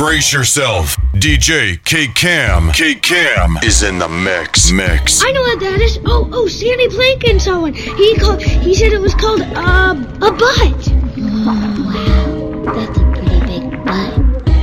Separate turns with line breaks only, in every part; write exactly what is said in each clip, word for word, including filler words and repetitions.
Brace yourself. D J K-Cam. K-Cam is in the mix. Mix.
I know what that is. Oh, oh, Sandy Blanken saw one. He called. He said it was called uh, a butt.
Oh, wow. That's a pretty big butt.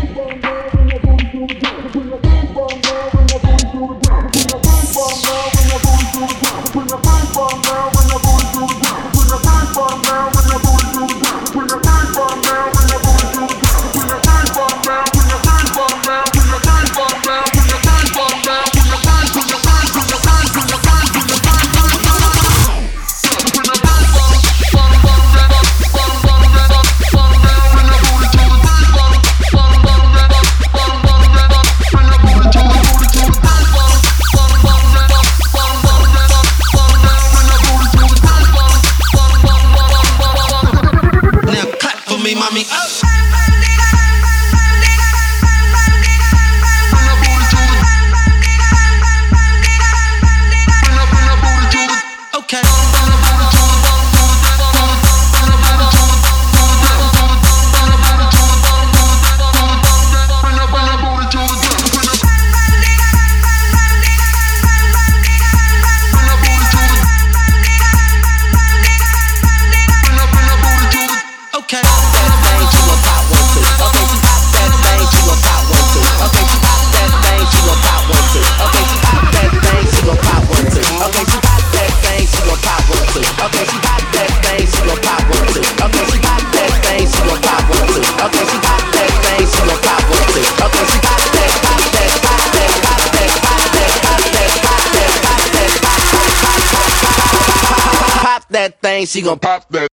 That thing, she gon' pop that.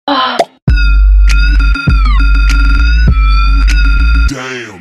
Damn.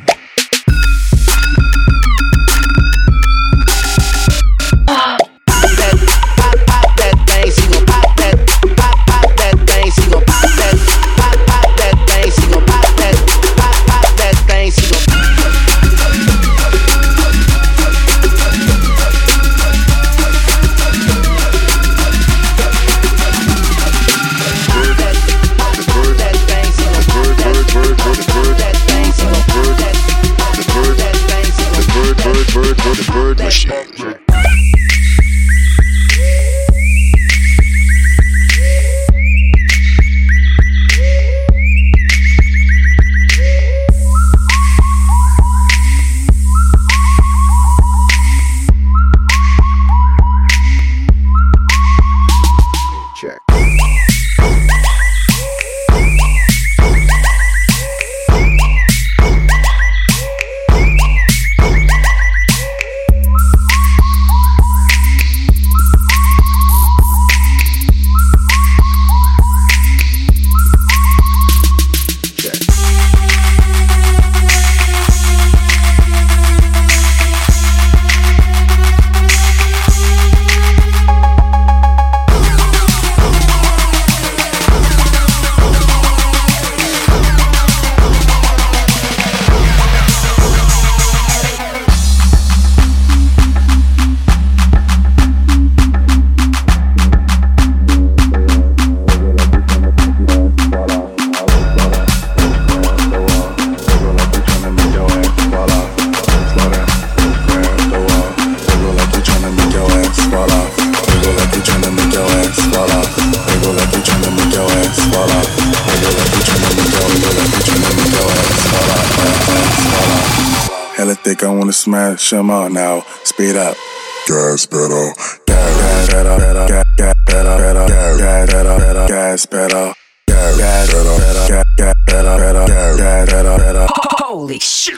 Hella thick, I wanna smash them all now. Speed up. Gas pedal. Gas pedal. Gas pedal. Gas pedal. Gas pedal. Gas pedal. Gas pedal. Gas pedal.
Holy shit.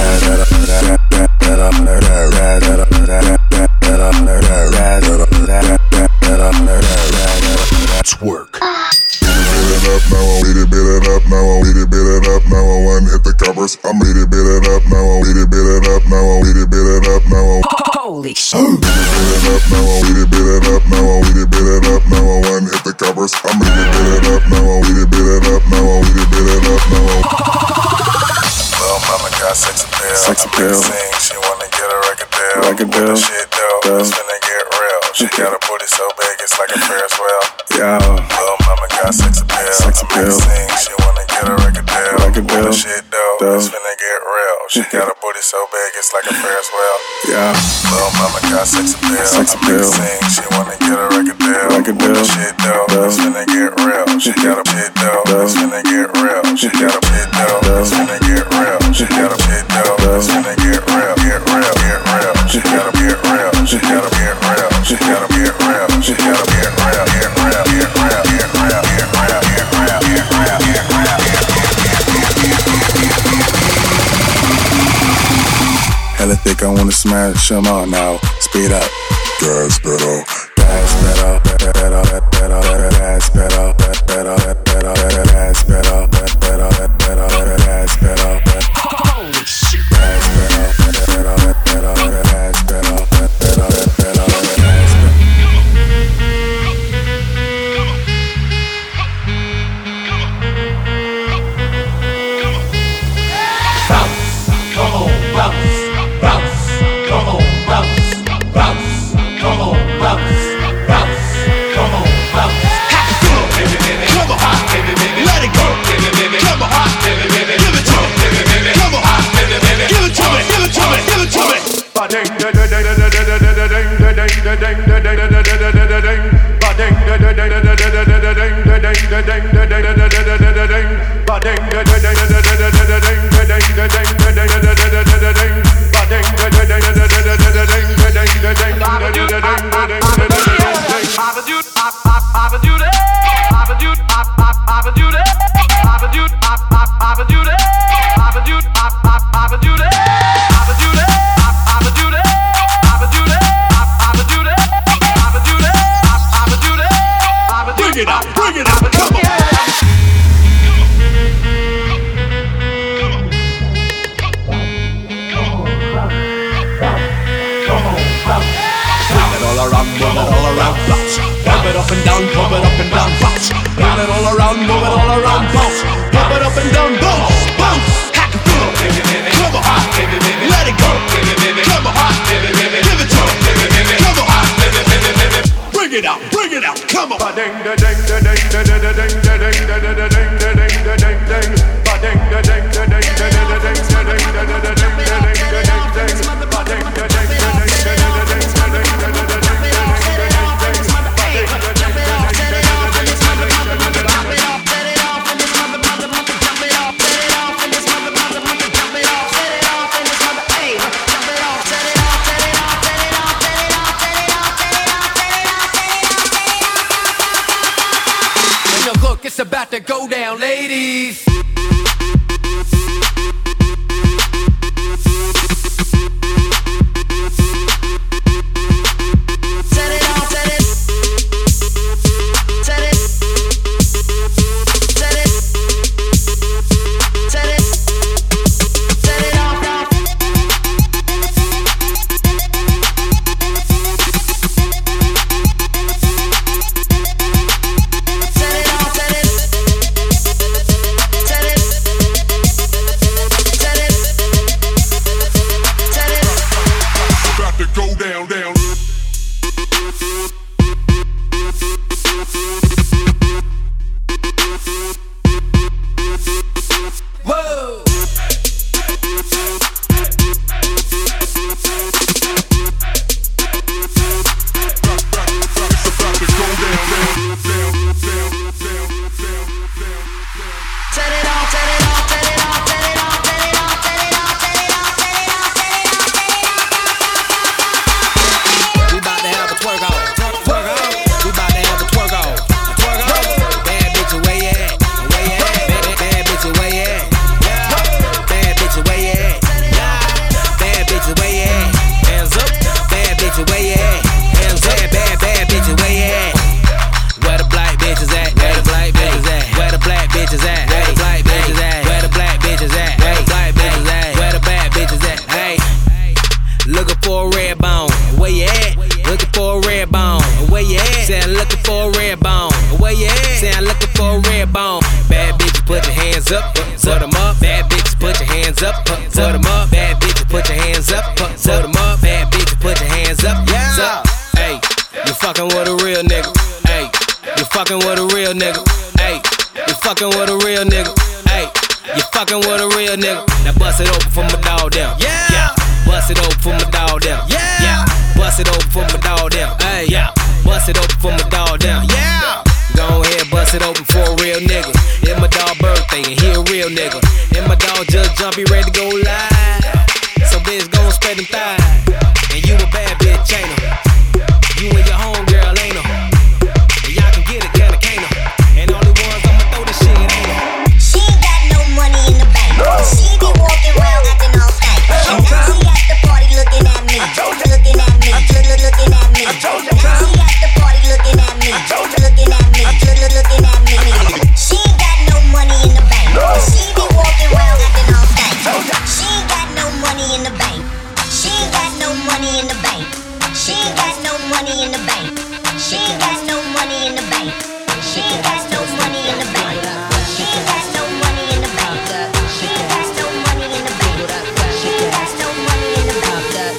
Twerk.
Beat it up now, beat it, beat it up now, beat it, beat it up now, one hit the covers. I'm beat it, beat it up now, beat it, beat it up now, beat it, beat it up now.
Holy shit.
Beat it up now, beat it, beat it up now, beat it, beat it up now, one hit the covers. I'm beat it, beat it up now, beat it, beat it up now, beat it, beat it up now. Little mama got sex appeal, sex appeal. Sing, she wanna get a record deal, record deal. Shit though, it's finna get real. She got a booty so big it's like a Ferris wheel. Yeah. Little mama got sex appeal, sex appeal. Sing, she wanna get a record deal, record record deal. Shit though, it's finna get real. She got a booty so big, it's like a Ferris wheel. Yeah. Little mama got sex appeal. Sex appeal. Sing, she wanna get a record deal. Record deal. Shit though, it's finna get real. She got a shit though, it's finna get real. She got a shit though, it's finna get real. She got a shit though, it's finna get real. Get real, get real. She gotta get real. She gotta get real. She gotta get real. She gotta get real. Get real. Get real. Get real. Get real. Get real. Get real. Get real. Hella thick, I wanna smash them all now. Speed up. Gas pedal. Gas pedal. Pedal. Pedal. Gas pedal. Pedal. Pedal. Gas pedal. Pedal. Pedal. Gas pedal. Holy shit. Gas pedal. Pedal. Pedal. Gas pedal. Pedal. Pedal. Gas pedal.
Bounce, come on, bounce, bounce, come on, bounce, bounce, come on, bounce, bounce, come on, bounce. Happy good, baby, baby, come on, hot, baby, baby, let it go, baby, baby, come on, hot, baby, baby, give it to me, baby, baby, come on, hot, baby, baby, give it to me, give it to me, give it to me. Ba-ding, da-da-da-da-da-da-da-da-ding, da-ding, da-ding, da-da-da-da-da-da-da-ding, ba-ding, da-da-da-da-da-da-da-ding, da-ding, da-ding, da-da-da-da-da-da-ding, ba-ding, da-da-da-da-da-da-da-ding, da-ding, da-ding, da-da-da-da-da-da-ding, ba-ding, da-da-da-da-da-da-da-ding, da-ding, da-ding, da-da-da-da-da-da-ding, da-ding, Papa Dude, Papa Dude, Papa Dude, Papa Dude, Papa Dude, Papa Dude, Papa Dude, Papa Dude, Papa Dude. Bring it up, bring it up, come on. Move it all around, move it all around, bounce. Pump it up and down, pump it up and down, bounce. Move it all around, move it all around, bounce. Pump it up and down, bounce, bounce. Hack it through, baby, baby, come on, hot, baby, baby, let it go, baby, baby, come on, hot, baby, baby, give it to me, baby, baby, come on, hot, baby, baby, baby. Bring it out, bring it out, come on. Ba-ding, da-ding, da-ding, da-da-da-ding, da-ding, da-da-da-ding, da-ding, da-ding, ding. Ba-ding, da-ding, da-ding, da-da-da-ding, da-ding, da-da-da-ding, da-ding, da-ding, ding. Ba-ding, da-ding, da-ding, da-ding, da-ding, da-ding, da-da-da-ding, ding, ding, ding. Ba-ding, da-ding, da-ding, da-ding, da-ding,
It's about to go down, ladies.
fucking with a real nigga. Now bust it open for my dog down. Yeah. yeah. Bust it open for my dog down. Yeah. yeah. Bust it open for my dog down. Hey, yeah. Bust it open for my dog down. Yeah. Go ahead, bust it open for a real nigga. It's my dog birthday and he a real nigga. And my dog just jump, he ready to go live. So bitch gon' spread them thighs. And you a bad bitch, ain't her? You and your homegirl, ain't her? And y'all can get it, kinda can't her? And all the ones I'ma throw this shit, ain't her?
She ain't got no money in the bank. She be walking around acting all stank. And now she at the party looking at me. Looking at me, look, look, looking at me. Now she at the party looking at me. Looking at me, look, look, looking at me. She ain't got no money in the bank. She be walking around acting all stank. She ain't got no money in the bank. She ain't got no money in the bank. She ain't got no money in the bank. She ain't got no money in the bank. She ain't got no money in the bank. She ain't got no money in the bank. She ain't got no money in the bank. She ain't got no money in the bank.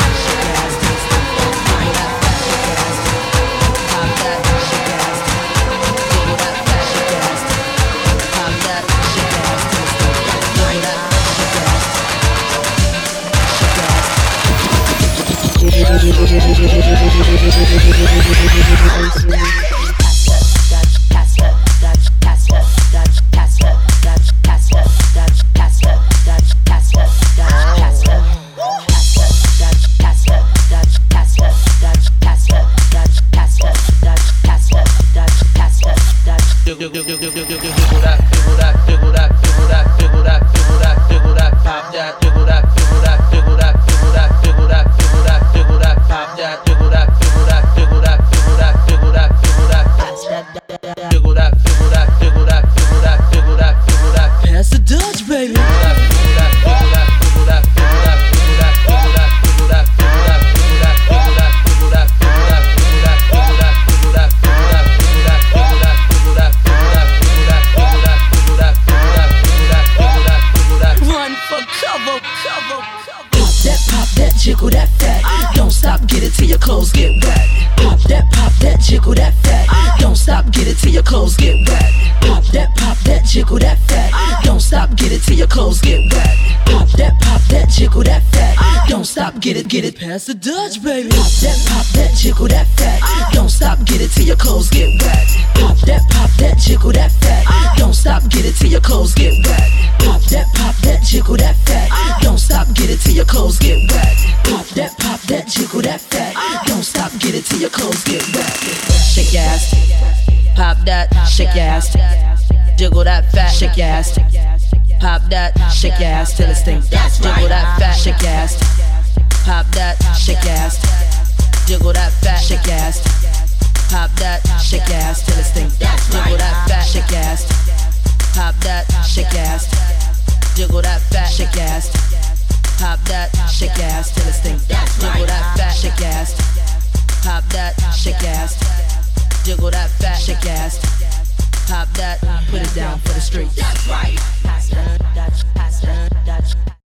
Pass the Dutch, baby. Run for cover, cover, cover. Pop that, pop that, jiggle that fat. Don't stop, get it till your clothes get wet. Pop that, pop that, jiggle that fat. Don't stop, get it till your clothes get wet. Pop that, pop that, jiggle that fat. Don't stop, get it till your clothes get wet. Pop that, pop that, jiggle that fat. Don't stop, get it, get it past the Dutch, baby. Pop that, pop that, jiggle that fat. Don't stop, get it till your clothes get wet. Pop that, pop that, jiggle that fat. Don't stop, get it till your clothes get wet. Pop that, pop that, jiggle that fat. Don't stop, get it till your clothes get wet. Pop that, pop that, jiggle that fat. Don't stop, get it till your clothes get wet. Shake your ass, pop that, shake your ass, jiggle that fat, shake your ass, pop that, shake your ass till it stinks. Jiggle that fat, shake your ass, pop that, shake your ass, jiggle that fat, shake your ass, pop that, shake your ass till it stinks. Jiggle that fat, shake your ass, pop that, shake your ass, jiggle that fat, shake your ass, pop that, shake your ass till it stinks. Jiggle that fat, shake your ass, pop that, shake your ass, jiggle that fat, shake your ass, pop that, put it down for the streets. That's right. Pass that, Dutch, pass that, Dutch.